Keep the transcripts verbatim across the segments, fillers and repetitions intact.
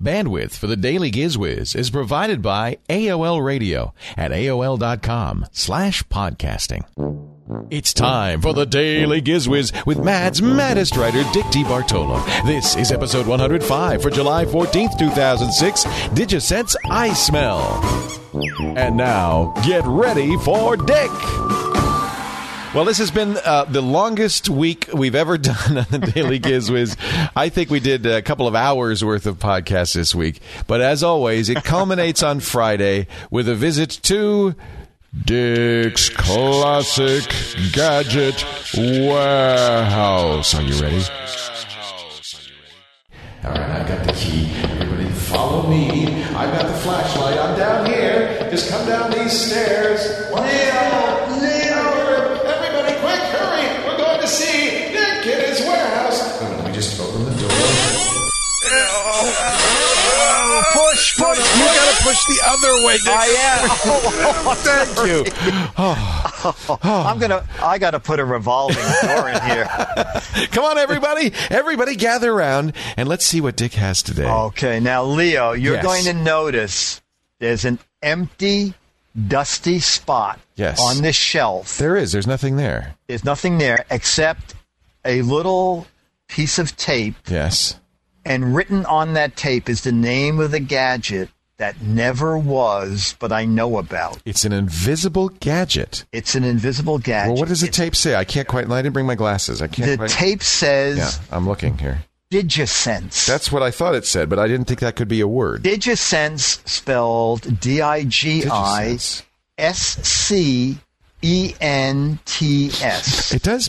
Bandwidth for the Daily GizWiz is provided by A O L Radio at A O L dot com slash podcasting. It's time for the Daily GizWiz with Mad's maddest writer, Dick DeBartolo. This is episode one hundred five for July fourteenth, two thousand six. DigiSense I Smell. And now, get ready for Dick. Well, this has been uh, the longest week we've ever done on the Daily GizWiz. I think we did a couple of hours worth of podcasts this week. But as always, it culminates on Friday with a visit to Dick's Classic Gadget Warehouse. Are you ready? All right, I've got the key. Everybody follow me. I've got the flashlight. I'm down here. Just come down these stairs. Leo! Leo! Everybody, quick, hurry! We're going to see Dick in his warehouse. Oh, let me just open the door. Oh, push, push. You got to push the other way, Dick. I am. Oh, thank you. Oh. Oh, I'm gonna. I got to put a revolving door in here. Come on, everybody! Everybody, gather around and let's see what Dick has today. Okay, now Leo, you're Yes. going to notice there's an empty, dusty spot Yes. on this shelf. There is. There's nothing there. There's nothing there except a little piece of tape. Yes. And written on that tape is the name of the gadget that never was, but I know about. It's an invisible gadget. It's an invisible gadget. Well, what does the It's- tape say? I can't quite. I didn't bring my glasses. I can't. The quite, tape says Yeah, I'm looking here. DigiSense. That's what I thought it said, but I didn't think that could be a word. DigiSense spelled D I G I DigiSense. S C E N T S. It does.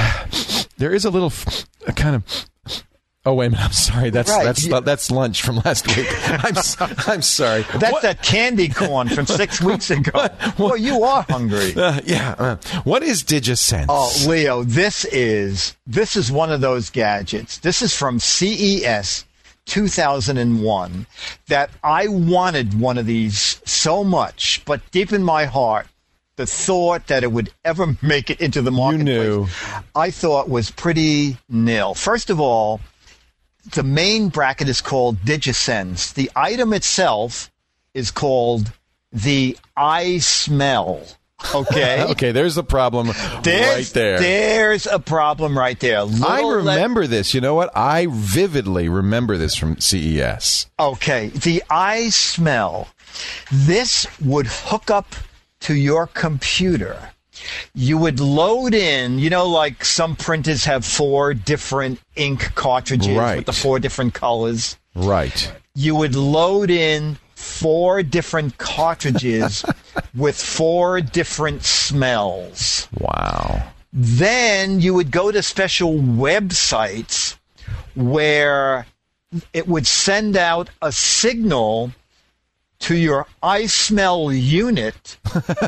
There is a little f- a kind of. Oh wait a minute! I'm sorry. That's Right. that's You- that's lunch from last week. I'm so- I'm sorry. That's What- that candy corn from six weeks ago. What- Well, you are hungry. Uh, yeah. Uh, what is DigiSense? Oh, Leo, this is this is one of those gadgets. This is from C E S two thousand one that I wanted one of these so much, but deep in my heart, the thought that it would ever make it into the marketplace, knew. I thought was pretty nil. First of all, the main bracket is called DigiSense. The item itself is called the I Smell. Okay. Okay, there's the problem There's, right there. There's a problem right there. I Little remember this. You know what? I vividly remember this from C E S. le- okay, the I Smell. This would hook up to your computer. You would load in, you know, like some printers have four different ink cartridges Right. with the four different colors. Right. You would load in four different cartridges with four different smells. Wow. Then you would go to special websites where it would send out a signal to your I Smell unit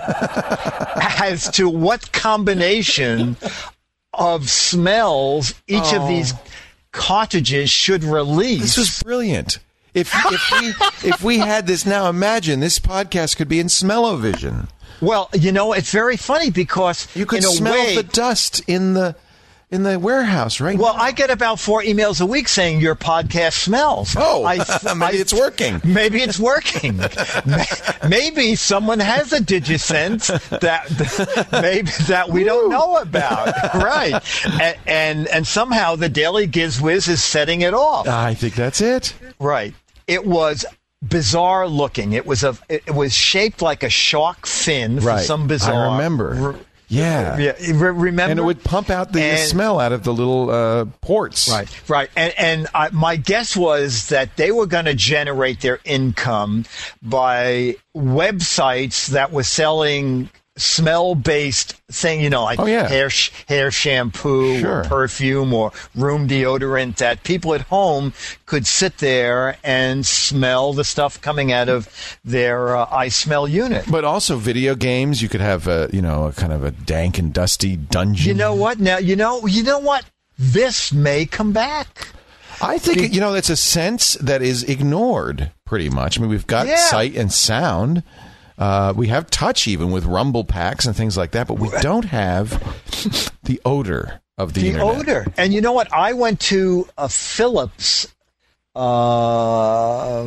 as to what combination of smells each Oh. of these cartridges should release. This was brilliant. If if we if we had this now, imagine this podcast could be in Smell-O-Vision. Well, you know, it's very funny because You could in a smell way, the dust in the in the warehouse, right? well, now. I get about four emails a week saying your podcast smells. Oh, I, maybe I- it's working. Maybe it's working. Maybe someone has a DigiSense that maybe that we don't know about, right? And, and and somehow the Daily GizWiz is setting it off, I think that's it. right? It was bizarre looking. It was a it was shaped like a shark fin for Right. some bizarre. I remember. Yeah. Yeah, re- remember? And it would pump out the And- smell out of the little uh, ports. Right, right. And, and I, my guess was that they were going to generate their income by websites that were selling smell-based thing, you know, like Oh, yeah. hair sh- hair shampoo Sure. or perfume or room deodorant, that people at home could sit there and smell the stuff coming out of their uh, I Smell unit. But also video games. You could have a, you know, a kind of a dank and dusty dungeon. You know what? Now, you know, you know what? This may come back. I think, you know, it's a sense that is ignored pretty much. I mean, we've got Yeah. sight and sound. Uh, we have touch even with rumble packs and things like that, but we don't have the odor of the, The internet. odor. And you know what? I went to a Philips uh,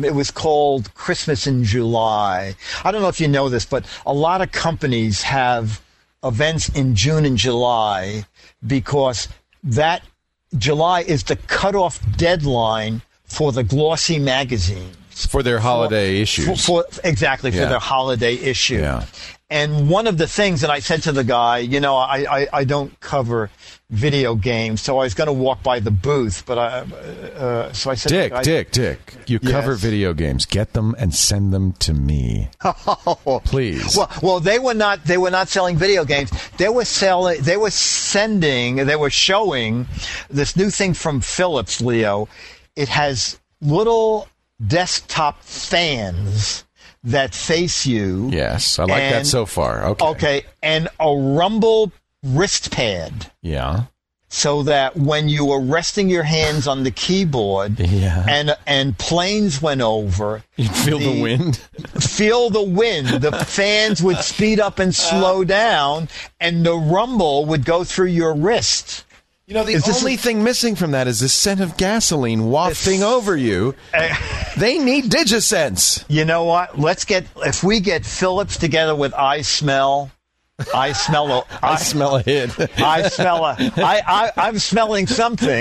it was called Christmas in July. I don't know if you know this, but a lot of companies have events in June and July because that July is the cutoff deadline for the glossy magazines. For their holiday for, issues. For, for, exactly, for yeah. their holiday issue. Yeah. And one of the things, and I said to the guy, you know, I, I, I don't cover video games, so I was going to walk by the booth, but I, uh, so I said, Dick, to the guy, Dick, Dick, you yes. cover video games. Get them and send them to me, please. Well, well, they were not. They were not selling video games. They were selling. They were sending. They were showing this new thing from Philips, Leo. It has little desktop fans that face you. Yes, I like and, that so far. Okay. Okay, and a Rumble wrist pad. Yeah. So that when you were resting your hands on the keyboard yeah. and and planes went over, you'd feel the, the wind. Feel the wind. The fans would speed up and slow down, and the rumble would go through your wrist. You know, the only a- thing missing from that is the scent of gasoline wafting it's, over you. Uh, they need DigiSense. You know what? Let's get, if we get Philips together with iSmell, I smell a, I, I smell a hit. I smell a, I, I, I'm smelling something.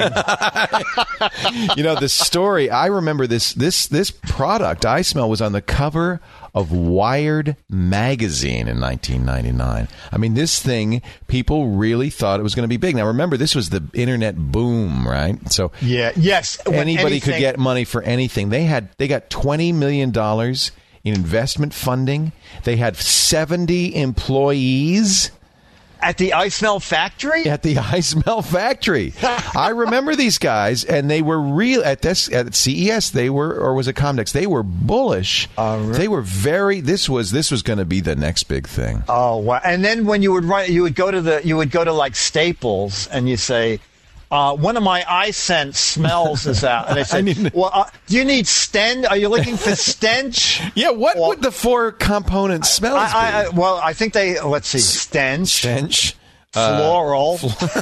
You know, the story, I remember this, this, this product, iSmell, was on the cover of Wired magazine in nineteen ninety-nine. I mean, this thing, people really thought it was going to be big. Now, remember, this was the internet boom, right? So yeah, yes, anybody anything- could get money for anything. They had, they got twenty million dollars in investment funding. They had seventy employees. At the iSmell factory? At the iSmell factory. I remember these guys, and they were real at this at C E S. They were, or was it Comdex? They were bullish. Uh, really? They were very. This was this was going to be the next big thing. Oh wow! And then when you would write, you would go to the you would go to like Staples, and you say, Uh, one of my iSense smells is out. And they said, need, well, uh, do you need stench? Are you looking for stench? Yeah, what or, would the four component smells I, I, I, be? well, I think they, let's see, stench. Stench. Floral. Uh, fl-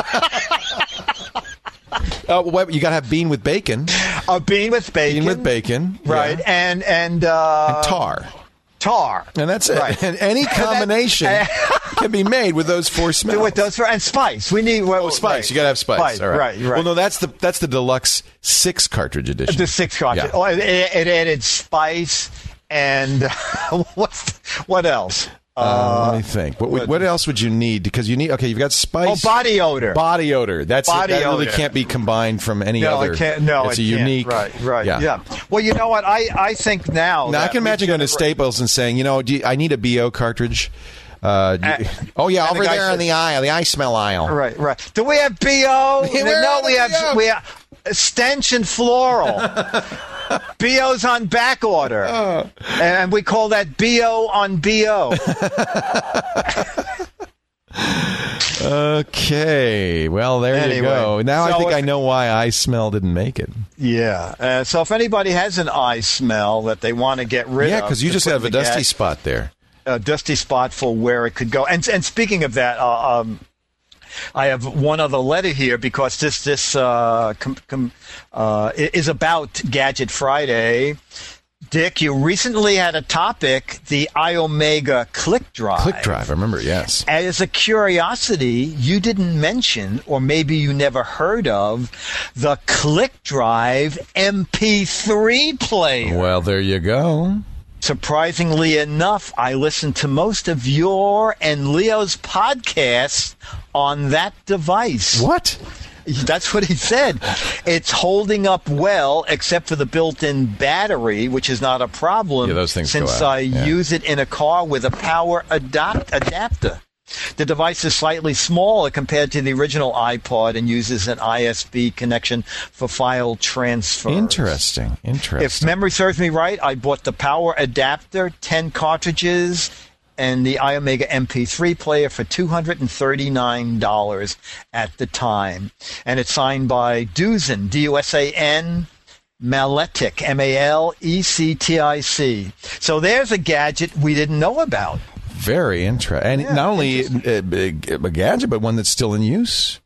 uh, well, you got to have bean with bacon. A bean with bacon. Bean with bacon. Right. Yeah. And, and, uh, and tar. Tar. And that's it. Right. And any combination can be made with those four smells. With those four, and spice. We need well, oh, spice. Right. You got to have spice. spice. All right. right, right. Well, no, that's the that's the deluxe six cartridge edition. The six cartridge. Yeah. Oh, it, it added spice and what what else? Uh, uh, let me think. What, what, what else would you need? Because you need. Okay, you've got spice. Oh, body odor. Body odor. That's body that odor. really can't be combined from any no, other. It can't, no, it's it a can't. unique. Right, right. Yeah. yeah. Well, you know what? I, I think now. Now I can imagine going to Staples and saying, you know, do you, I need a B O cartridge. Uh, do you, uh, oh yeah, over the there in the aisle, the iSmell aisle. Right, right. Do we have B O? No, we have, B O? we have stench and floral. B O's on back order, oh. and we call that B O on B O. Okay, well there anyway, you go. Now so I think if, I know why iSmell didn't make it. Yeah. Uh, so if anybody has an iSmell that they want to get rid yeah, of, yeah, because you just have a dusty gas, spot there. A dusty spot for where it could go. And and speaking of that, uh, um, I have one other letter here because this this uh, com, com, uh, is about Gadget Friday. Dick, you recently had a topic, the iOmega Click Drive. Click Drive, I remember, yes. As a curiosity, you didn't mention, or maybe you never heard of, the Click Drive M P three player. Well, there you go. Surprisingly enough, I listened to most of your and Leo's podcasts on that device. What? That's what he said. It's holding up well, except for the built-in battery, which is not a problem. Yeah, those things since go out. I yeah. use it in a car with a power adapt- adapter. The device is slightly smaller compared to the original iPod and uses an I S B connection for file transfer. Interesting. Interesting. If memory serves me right, I bought the power adapter, ten cartridges, and the iOmega M P three player for two hundred thirty-nine dollars at the time. And it's signed by Dusan, D U S A N, Maletic, M A L E C T I C. So there's a gadget we didn't know about. Very interesting. And yeah, not only a, a gadget, but one that's still in use.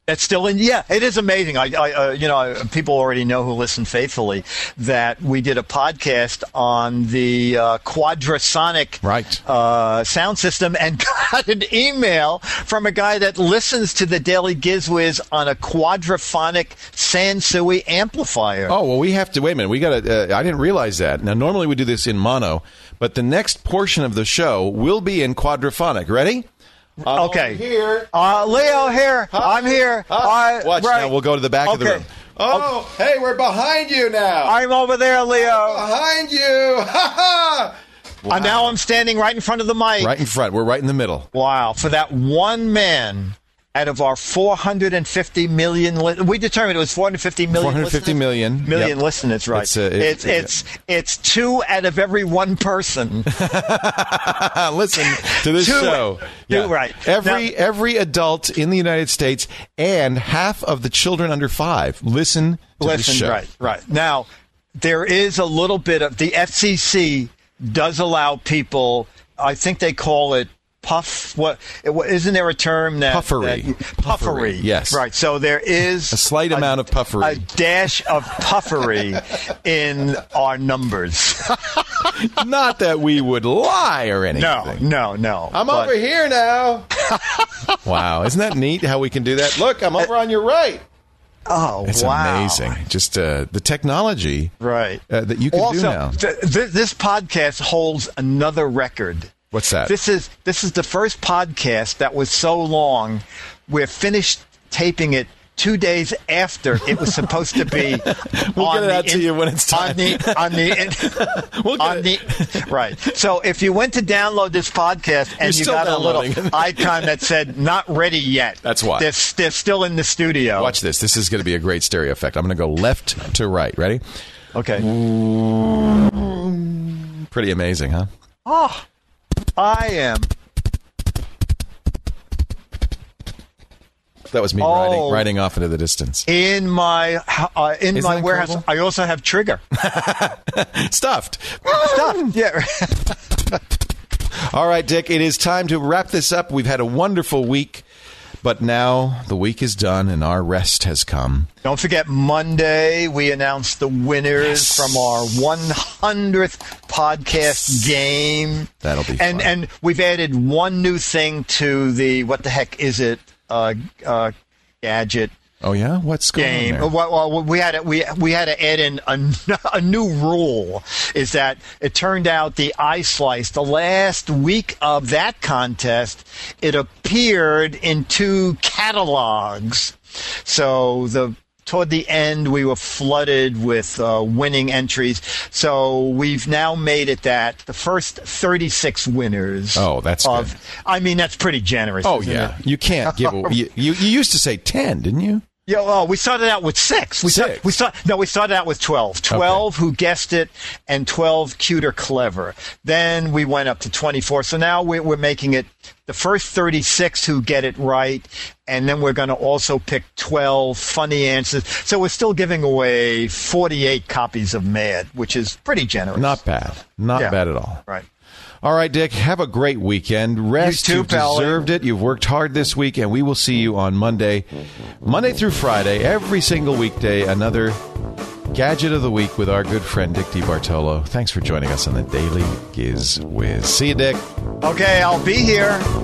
It's still in. Yeah, it is amazing. I, I uh, you know, I, people already know who listen faithfully that we did a podcast on the uh, Quadrasonic right. uh, sound system, and got an email from a guy that listens to the Daily Gizwiz on a Quadraphonic Sansui amplifier. Oh well, we have to wait a minute. We got to. Uh, I didn't realize that. Now, normally we do this in mono, but the next portion of the show will be in quadraphonic. Ready? I'm okay. Here. Uh, Leo here. Hi. I'm here. Hi. Uh, Watch right. now. We'll go to the back okay. of the room. Oh, okay. Hey, we're behind you now. I'm over there, Leo. Behind you. Ha ha. Wow. Uh, now I'm standing right in front of the mic. Right in front. We're right in the middle. Wow. For that one man out of our four hundred fifty million, li- we determined it was four hundred fifty million. four hundred fifty listeners. million. Million Yep. listeners, right. It's, uh, it's, it's, it's, it's two out of every one person. Listen to this two, show. Two, Yeah. right. Every now, every adult in the United States and half of the children under five listen to listen, this show. right, right. Now, there is a little bit of, the F C C does allow people, I think they call it puff. What isn't there a term that puffery? That, puffery, puffery. Yes. Right. So there is a slight a, amount of puffery, a dash of puffery in our numbers. Not that we would lie or anything. No, no, no. I'm but, over here now. Wow, isn't that neat how we can do that? Look, I'm over on your right. Oh, it's wow. amazing. Just uh, the technology, right? Uh, that you can also, do now. Th- th- this podcast holds another record. What's that? This is this is the first podcast that was so long. We're finished taping it two days after it was supposed to be. We'll on get it the out to in, you when it's time. On the, on the, we'll get on it. the, right. So if you went to download this podcast and You're you got a little downloading. icon that said "not ready yet," that's why they're, they're still in the studio. Watch this. This is going to be a great stereo effect. I'm going to go left to right. Ready? Okay. Pretty amazing, huh? Oh, I am. That was me Oh. riding, riding off into the distance. In my uh, in Isn't my that warehouse, incredible? I also have Trigger. Stuffed. Stuff. Yeah. All right, Dick, it is time to wrap this up. We've had a wonderful week, but now the week is done and our rest has come. Don't forget, Monday we announced the winners Yes. from our one hundredth podcast game. That'll be and fun. and we've added one new thing to the what the heck is it uh, uh, gadget Oh, yeah? What's going game. on there? Well, well, we had to, we we had to add in a, a new rule. Is that it turned out the iSlice, the last week of that contest, it appeared in two catalogs. So the toward the end, we were flooded with uh, winning entries. So we've now made it that the first thirty-six winners. Oh, that's of, good. I mean, that's pretty generous. Oh, isn't yeah. it? You can't give away. You, you, you used to say ten, didn't you? Yeah, well, we started out with six. We Six. Start, we start, no, we started out with twelve. Twelve who guessed it, and twelve cute or clever. Then we went up to twenty-four. So now we're, we're making it the first thirty-six who get it right, and then we're going to also pick twelve funny answers. So we're still giving away forty-eight copies of Mad, which is pretty generous. Not bad. Not Yeah. bad at all. Right. All right, Dick, have a great weekend. Rest. You too, You've pal. deserved it. You've worked hard this week, and we will see you on Monday. Monday through Friday, every single weekday, another Gadget of the Week with our good friend Dick DeBartolo. Thanks for joining us on the Daily Giz Wiz. See you, Dick. Okay, I'll be here.